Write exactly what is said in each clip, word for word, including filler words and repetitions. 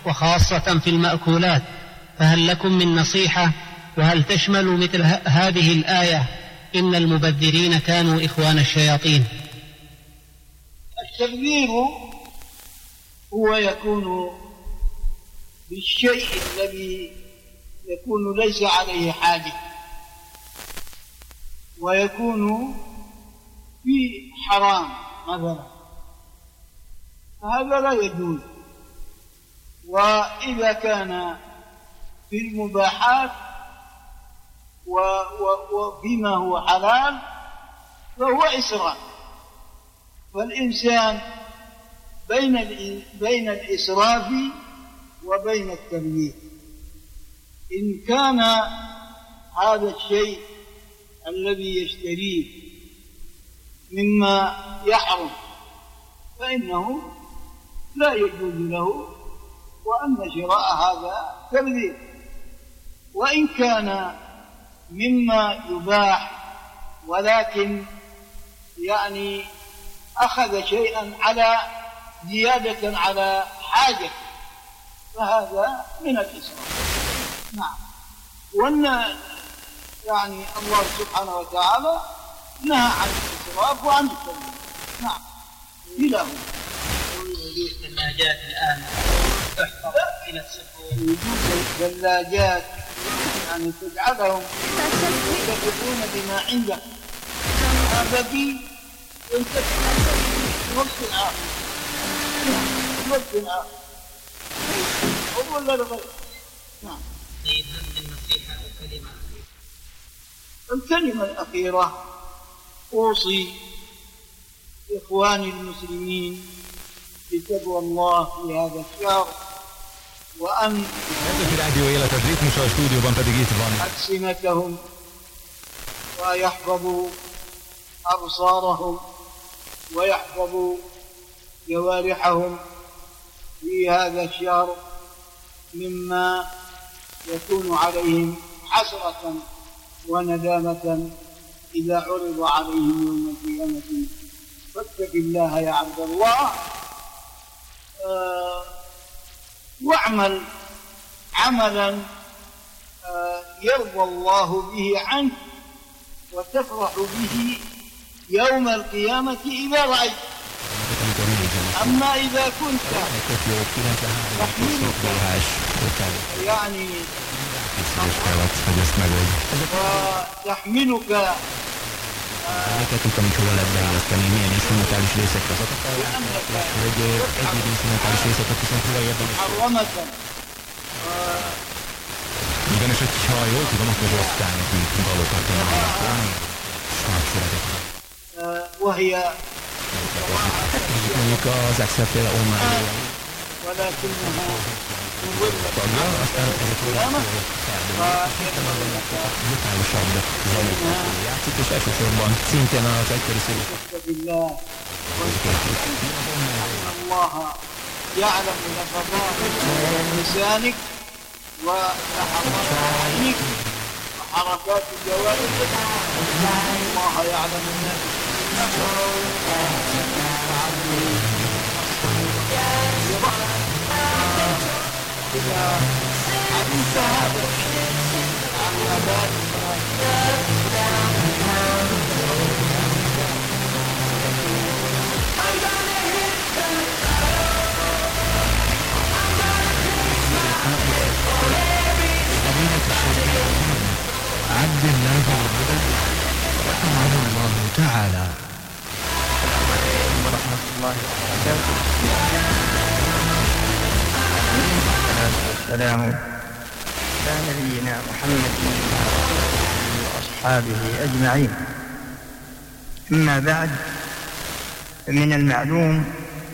وخاصة في المأكولات، فهل لكم من نصيحة؟ وهل تشمل مثل هذه الآية إن المبذرين كانوا إخوان الشياطين؟ التبذير هو يكون بالشيء الذي يكون ليس عليه حاجة، ويكون في حرام مثلا، فهذا لا يجوز. وإذا كان في المباحات وفيما هو حلال فهو إسراف. فالإنسان بين بين الإسراف وبين التبذير. إن كان هذا الشيء الذي يشتريه مما يحرم فإنه لا يجوز له، وأن شراء هذا تبذير. وإن كان مما يباح ولكن يعني أخذ شيئا على زيادة على حاجة فهذا من الإسراف. نعم. وأن يعني الله سبحانه وتعالى نهى عن الإسراف وعن التبذير. نعم. إله الثلاجات الآن تحفظ إلى السفور، وجود الثلاجات يعني تجعلهم يستفيدون بما عندك، هذا في وقت آخر وقت آخر أول لا غير. نعم. النصيحة والكلمة الكلمة الأخيرة أوصي إخواني المسلمين بتقوى الله في هذا الشهر، وأن ألسنتهم ويحفظوا أبصارهم ويحفظوا جوارحهم في هذا الشهر مما يكون عليهم حسرة وندامة إذا عرض عليهم يوم القيامة. فاتق الله يا عبد الله، آه واعمل عملا آه يرضى الله به عنك وتفرح به يوم القيامة إذا رأيت. أما إذا كنت تحملك يعني وتحملك Amiket tudtam, hogy hol lehet beilleszteni, milyen instrumentális részekre azokat, hogy egyéb instrumentális részeket viszont hol érdemes. Minden eset, ha jól tudom, akkor osztálynak így dalokat kell hallgatni, és nagy szeretetben. Mondjuk az Excel-féle online tagja, aztán ezek brutálisabb zajlatokat játszik, és elsősorban szintén az egykori szóló. يعلم نفضات لسانك وتحركات عينك وحركات جوارحك. الله يعلم الناس. إذا عملت هذا عن عبد الله رحمه الله تعالى. ورحمة الله وبركاته. والسلام على نبينا محمد وأصحابه أجمعين. أما بعد، فمن المعلوم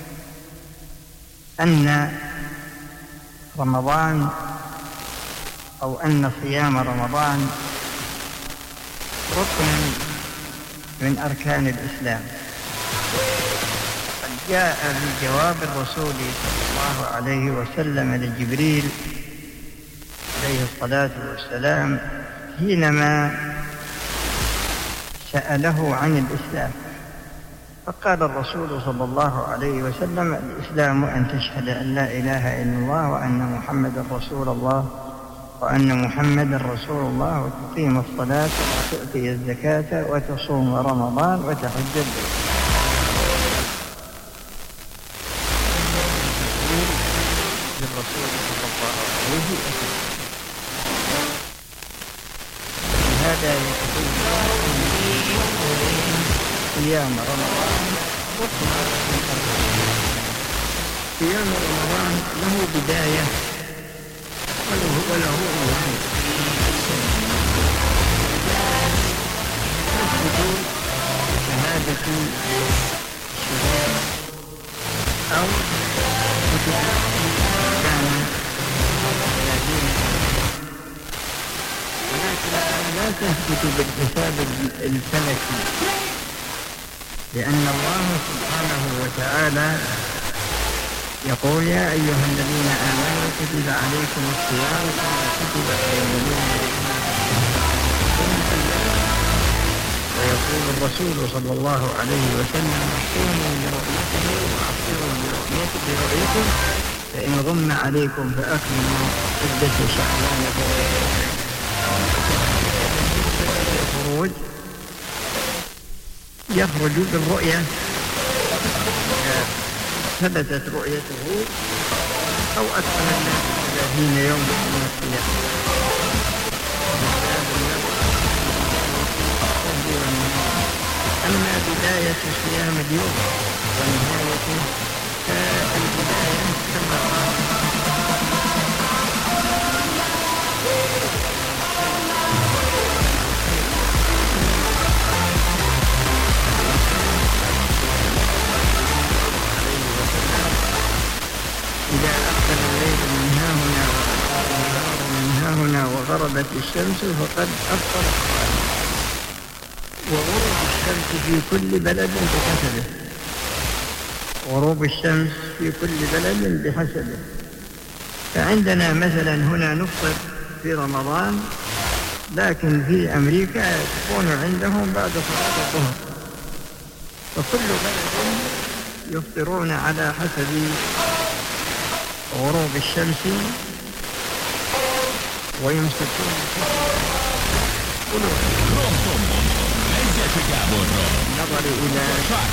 أن رمضان أو أن صيام رمضان ركن من أركان الإسلام. قد جاء في جواب الرسول صلى الله عليه وسلم لجبريل عليه الصلاة والسلام حينما سأله عن الإسلام، فقال الرسول صلى الله عليه وسلم: الإسلام أن تشهد أن لا إله إلا الله وأن محمدا رسول الله وأن محمدا رسول الله وتقيم الصلاة وتؤتي الزكاة وتصوم رمضان وتحج البيت. للرسول صلى الله عليه وسلم. هذا يقول صيام رمضان صيام رمضان له بداية وله وله نهاية. نثبت شهادة الشهود أو كتب كان ثلاثين، ولكن لا تثبت بالحساب الفلكي، لأن الله سبحانه وتعالى يقول: يا أيها الذين آمنوا كتب عليكم الصيام كما كتب على الذين من قبلكم. ويقول الرسول صلى الله عليه وسلم: صوموا لرؤيته وأفطروا لرؤيته، فإن غم عليكم فأكملوا عدة شعبان ثلاثين. الخروج يخرج بالرؤية، ثبتت رؤيته أو أكثر الناس ثلاثين يوم من الصيام. أما بداية صيام اليوم ونهايته فالبداية كما قال إذا أقبل الليل من هاهنا والنهار من هاهنا وغربت الشمس فقد أفطر الصائم. وغروب الشمس في كل بلد بحسبه، غروب الشمس في كل بلد بحسبه. فعندنا مثلا هنا نفطر في رمضان، لكن في أمريكا تكون عندهم بعد صلاة الظهر، فكل بلد يفطرون على حسب غروب الشمس ويمسكون نظر إلى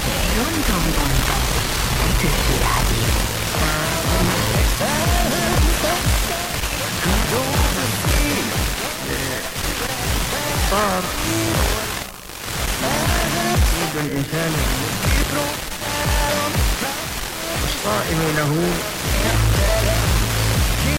صار يريد الإنسان الصائم له